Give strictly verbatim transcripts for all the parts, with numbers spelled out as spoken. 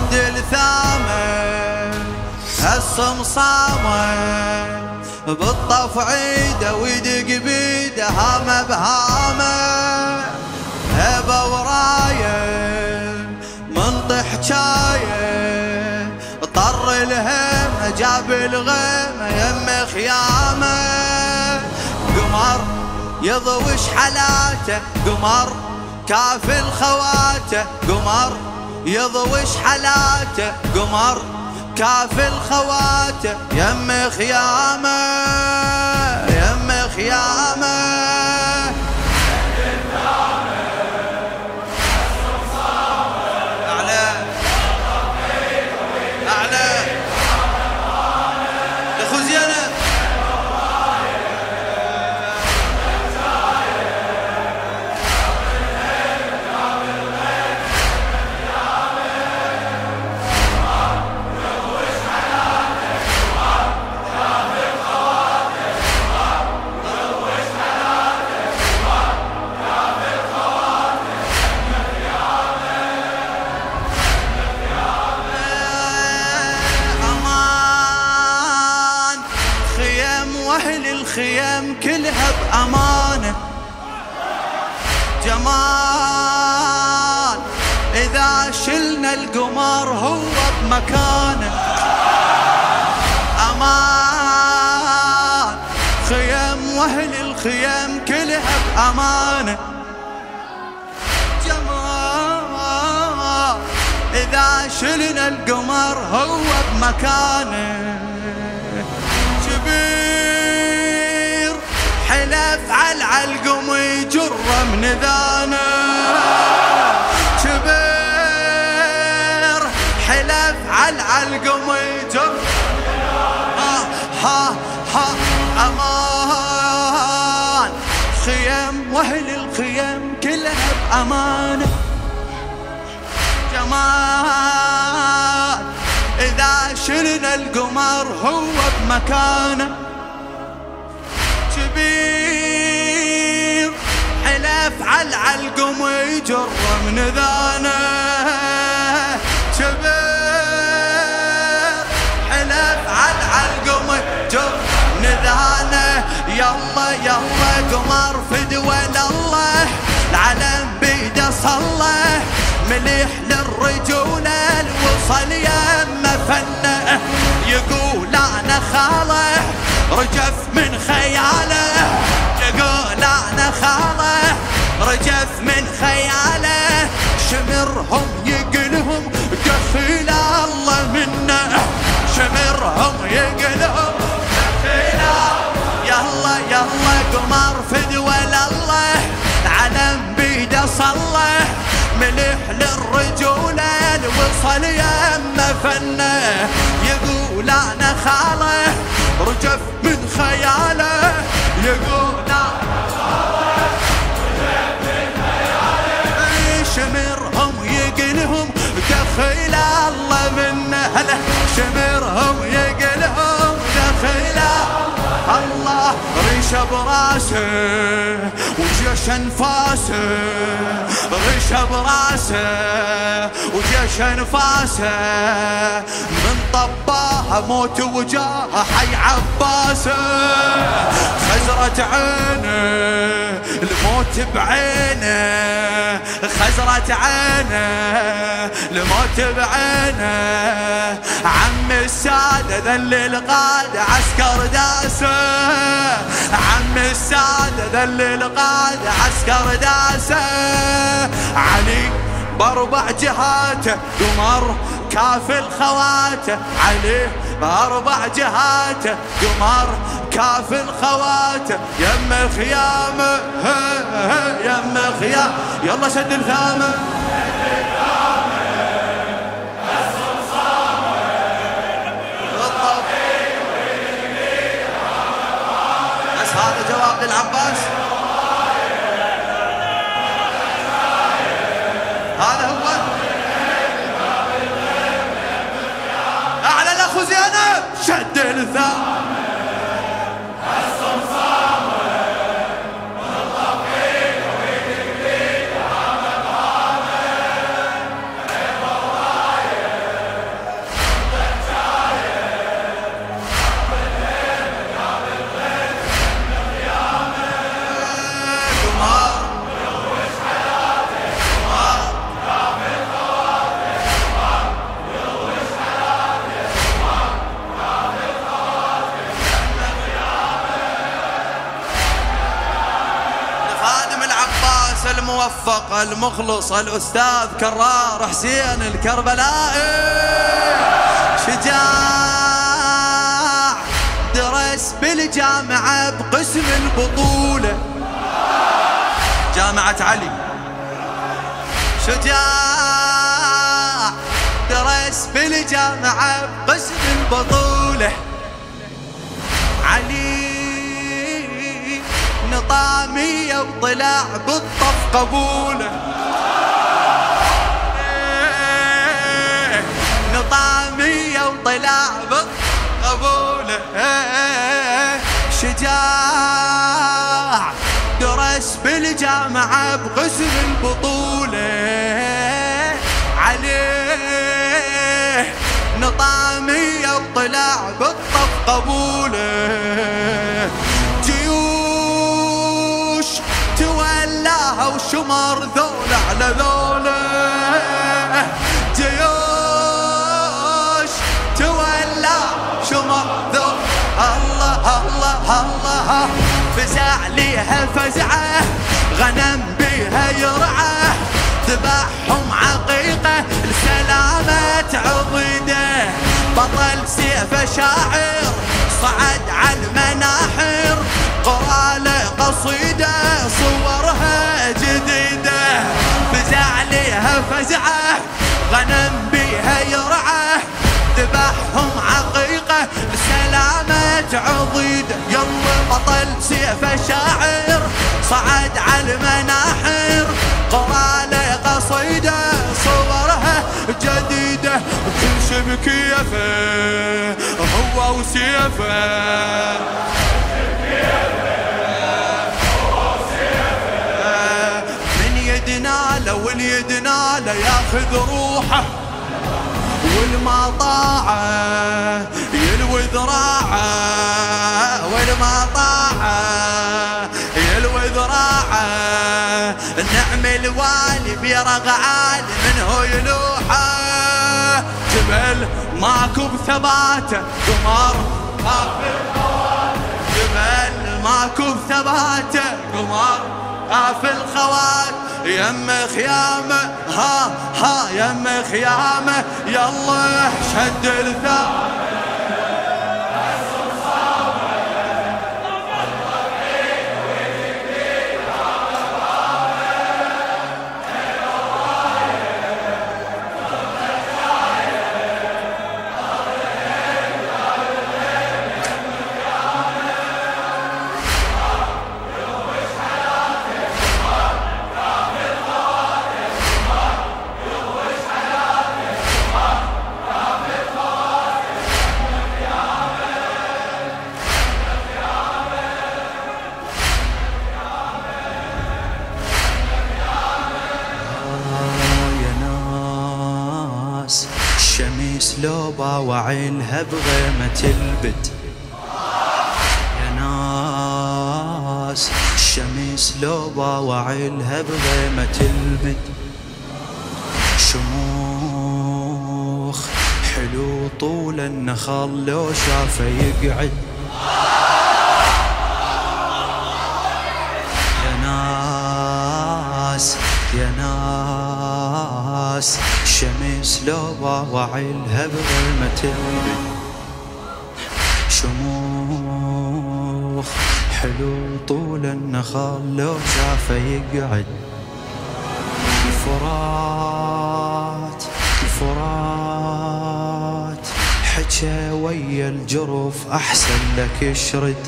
شد الثامن هالصمصامة بالطف عيده ويدق بيده هامه بهامه هبه ورايه منطح حجايه طر الهم جاب الغيمه يم خيامه قمر يضوش حالاته قمر كافل خواته قمر يضوش حالاته قمر كافل خواته يم خيامه يم خيامه أعلى أعلى يا خزيانة أهل الخيام كلها بأمانة جمال إذا شلنا القمر هو بمكانه أمان خيام وأهل الخيام كلها بأمانة جمال إذا شلنا القمر هو بمكانه حلف على العلقم يجره من ذانه كبير حلف على العلقم يجره ها ها ها أمان خيام وأهل الخيام كلها بأمانة جمال إذا شلنا القمر هو بمكانه كبير حلف على العلقم يجر من ذانه كبير حلف على العلقم يجر من ذانه يلا يلا قمر فدوى لله العلم بيده صلى مليح للرجولة الوصل يمه فنه يقول أنا خاله رجف من خياله يقول أنا خاله رجف من خياله شمرهم يقلهم دخيل الله منه شمرهم يقلهم دخيل يلا يلا قمر فدوى لله العلم بيده صلى مليح للرجولة الوصل يمه فنه يقول أنا خاله رجف من خياله يقول أنا خاله رجف من خياله شمرهم يقلهم دخيل الله منه هلا شمرهم يقلهم دخيل الله ريشه براسه وجيش انفاسه ريشه براسه وجيش انفاسه من طباها موت وجاها حي عباسه خزرة عينه الموت بعينه خزرة عينه الموت بعينه عم السادة ذل القادة عسكر داسه عم السادة ذل القادة عسكر داسه علي باربع جهاته قمر كافل خواته عليه باربع جهاته قمر كافل خواته يم خيامه يم خيام يلا شد الثامه بس هذا جواب للعباس هذا هو أعلى الأخ زينب شد الثامن وفق المخلص الأستاذ كرار حسين الكربلائي. شجاع درس بالجامعة بقسم البطولة، جامعة علي. شجاع درس بالجامعة بقسم البطولة. علي نطامية وطلع بالطف قبوله. نطامية وطلع بالطف قبوله. شجاع درس بالجامعة بقسم البطولة. عليه نطامية وطلع بالطف قبوله. جيوش تولاها وشمر ذول على ذوله. جيوش تولى شمر ذول. الله الله الله فزع ليها فزعه، غنم بيها يرعه، ذبحهم عقيقه لسلامة عضيده. بطل سيفه شاعر صعد على المناحر، قراله قصيده صورها جديده. فزع ليها فزعه، غنم بيها يرعه، ذبحهم عقيقه لسلامة عضيده. يلا بطل سيفه شاعر صعد على المناحر، قراله قصيده صورها جديده. وكل شي بكيفه هو وسيفه. من يدنا واليد ناله ياخذ روحه، والما طاعه يلوي ذراعه. والما طاعه يلوي ذراعه. النعم الوالي برغ عالي منه يلوحه. جبل ماكو بثباته قمر قافل خوات. جبل ماكو بثباته قمر قافل خوات. يم خيامه ها ها يم خيامه، يلا شد الثامن. لو باوعيلها بغيمة البد. يا ناس الشمس لو باوعيلها بغيمة البد. شموخ حلو طول النخل لو شافه يقعد. يا ناس يا ناس الشمس لو باوعيلها بغيمة البد. شموخ حلو طول النخل لو شافه يقعد. الفرات الفرات حكى ويا الجرف أحسن لك اشرد.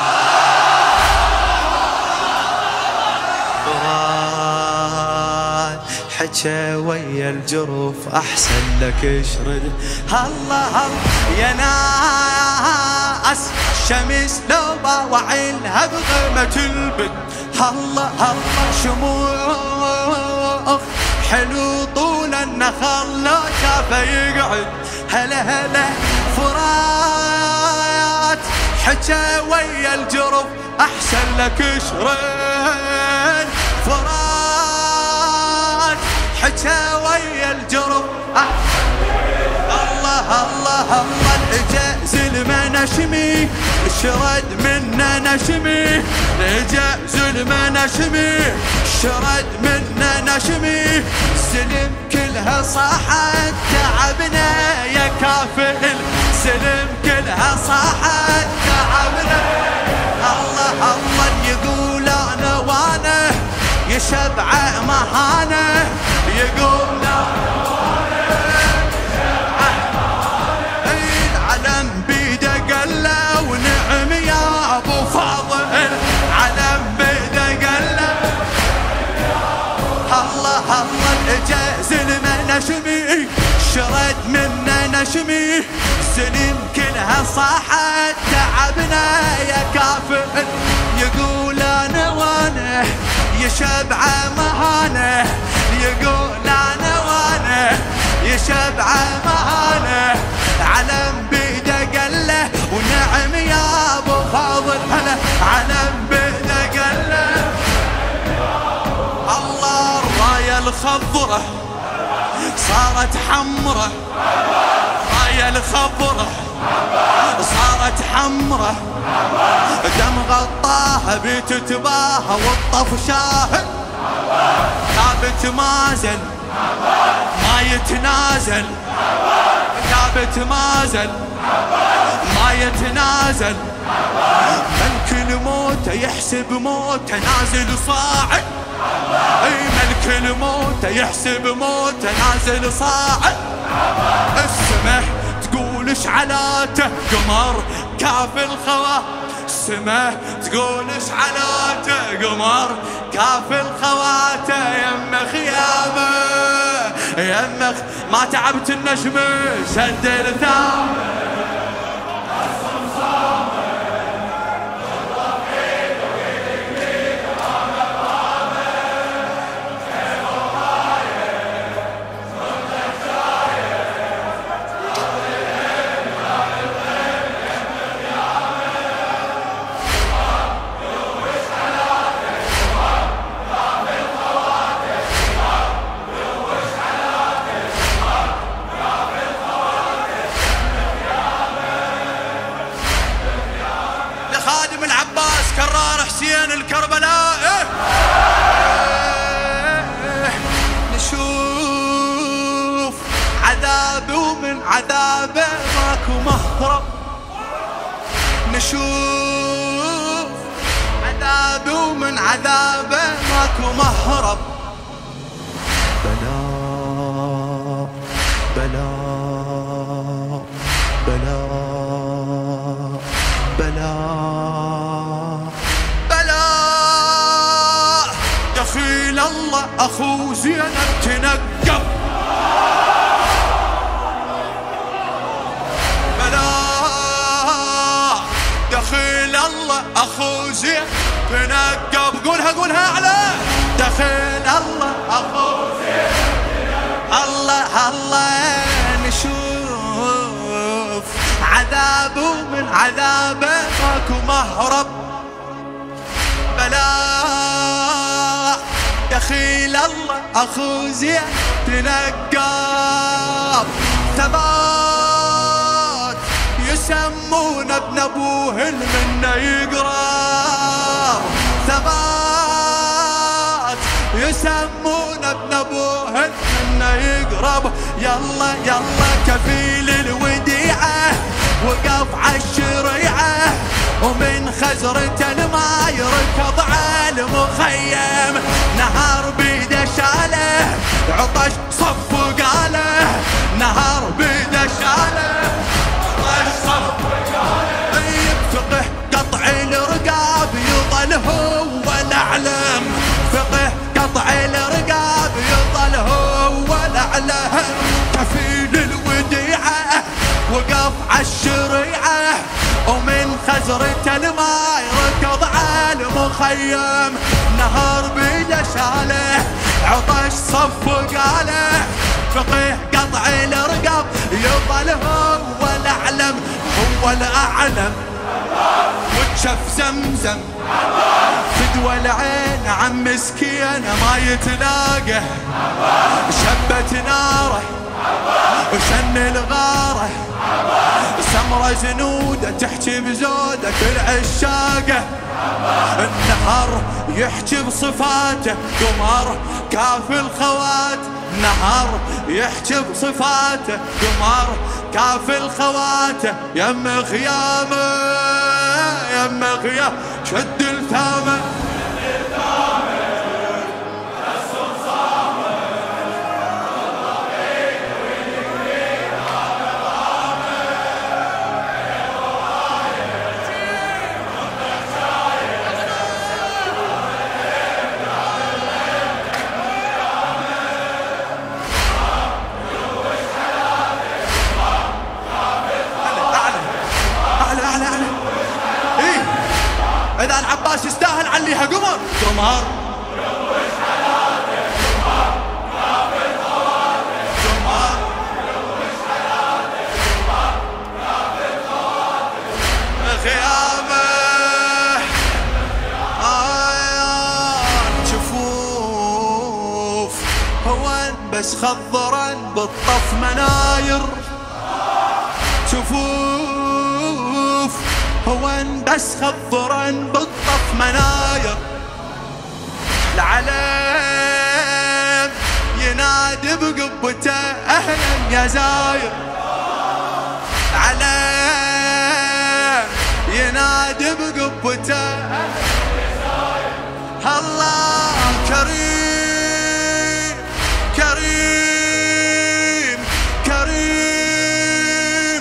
حكى ويا الجرف أحسن لك اشرد. الله الله يا ناس الشمس لو باوعيلها بغيمة البد. الله الله شموخ حلو طول النخل لو شافه يقعد. هلا هلا فرات حكى ويا الجرف أحسن لك اشرد. فرات حكى ويا الجرف. الله الله الله الإجاز المنشمي شرد منا نشمي الإجاز المنشمي شرد منا نشمي سلم كلها صاحت تعبنا يا كافل سلم كلها صاحت تعبنا الله الله يقول انا وانا يشبع مهانه يقول انا وانا يشبع مهانه العلم بيده قله ونعم يا ابو فاضل علم بيده قله الله الله الاجاز المنشمي شرد منا نشمي سنين كلها صاحت تعبنا يا كافر يقول انا وانا يشبع مهانه يقول انا وانا يشبع مهانه علم بيده قله ونعم يا ابو فاضل هلا علم بيده قله الله الرايه الخضره صارت حمره رايه الخضره صارت حمره دم غطاها بتتباهى والطف شاهد ثابت ما زل ما يتنازل ثابت ما زل ما يتنازل ملك الموت يحسب موت نازل صاعد اي ملك الموت يحسب موت نازل صاعد السمح تقول اش علاته قمر كافي الخوا السماء تقول اش علاته قمر كافي الخواته يم خيامه يم ما تعبت النجم شد الثامه خادم العباس كرار حسين الكربلاء إيه إيه نشوف عذابي ومن عذابه ماكو مهرب نشوف عذابي ومن عذابه ماكو مهرب بلا بلا بلا بلا بلا دخيل الله اخو زينب تنقب بلا دخيل الله اخو زينب تنقب قولها قولها على دخيل الله اخو زينب الله الله نشوف عذاب ومن عذابه ماكو مهرب بلا دخيل الله اخو زين تنقب ثبات يسمون ابن ابوه منا يقرب ثبات يسمون ابن ابوه منا يقرب يلا يلا كفيل الوديعه وقف عالشريعه ومن خزرة ما يركض على المخيم نهار بيده شاله عطش صف وقاله نهار بيده شاله عطش صف وقاله فقه قطع الرقاب يظل هو الاعلم فقه قطع الرقاب يظل هو الاعلم كفيل الوديعه وقف عالشريعه ومن خزرة الماء ركض على المخيم نهار بيده شاله عطش صف وقاله فقيه قطع الرقاب يظل هو الاعلم هو الاعلم وتشف زمزم فدوى العين عم مسكينه ما يتلاقى شبت ناره وشن الغاره عبره زنوده تحكي بزوده كل عشاقه. النهر يحكي بصفاته قمر كافي الخوات. نهر يحكي بصفاته قمر كافي الخوات. يم خيامه يم خيام شد الثامه إذا العباس يستاهل عليها قمر قمر خيامه شفوف هون بس خضرا بالطف مناير. شفوف هون بس خضرا بالطف مناير. العلم ينادي بقبته اهلا يا زاير. العلم ينادي بقبته اهلا يا زاير. الله كريم كريم كريم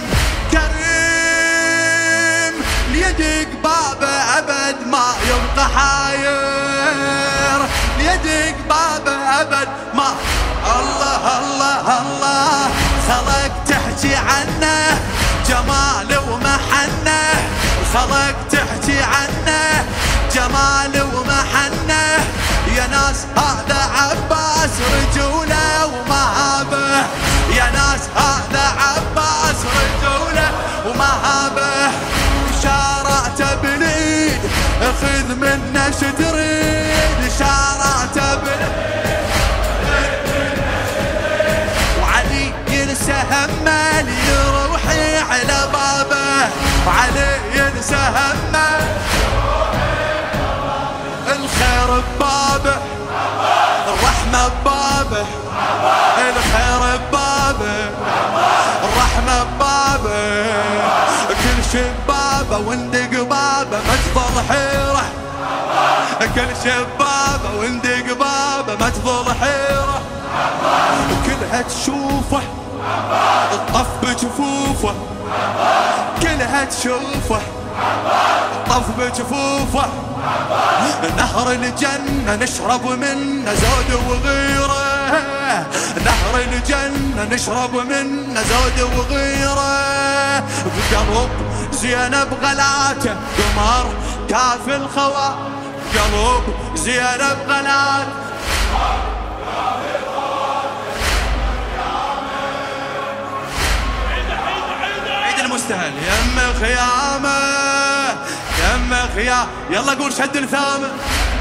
كريم ليدق بابه أبد ما يبقى حاير. ليدق بابه أبد ما. الله الله الله خلق تحكي عنه جمال ومحنه. خلق تحكي عنه جمال ومحنه. يا ناس هذا عباس رجوله ومهابه. يا ناس هذا عباس رجوله ومهابه. شارعته باليد خذ منه شتريد. شارعته باليد وعلي ينسى همه ليروحي على بابه. وعلي ينسى همه الخير ببابه الرحمه ببابه. الخير ببابه الرحمه ببابه. كل شي بابه وندق بابه ما تظل حيره. كل شي بابه وندق بابه ما تظل حيره. كلها تشوفه الطف بجفوفه. كلها تشوفه الطف بجفوفه. نهر الجنة نشرب منه زود وغيره. نهر الجنة نشرب منه زود وغيره. بقلب زينب غلاته قمر كافي الخوات. قلب زينب غلاته عيد المستهل. يم خيامه يم خيام يلا قول شد الثامن.